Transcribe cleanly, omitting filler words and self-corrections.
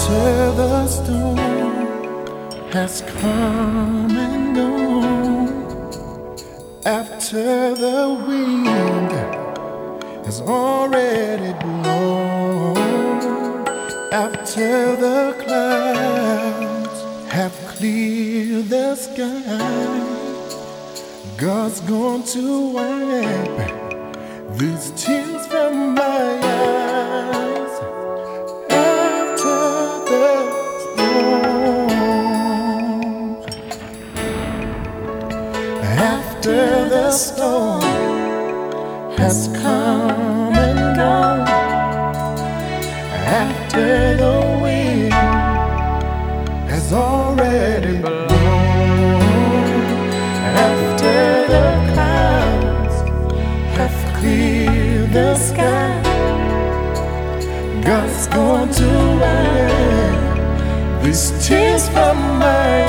After the storm has come and gone, after the wind has already blown, after the clouds have cleared the sky, God's going to wipe these tears from my eyes. After the storm has come and gone, after the wind has already blown, after the clouds have cleared the sky, God's going to wipe these tears from my eyes.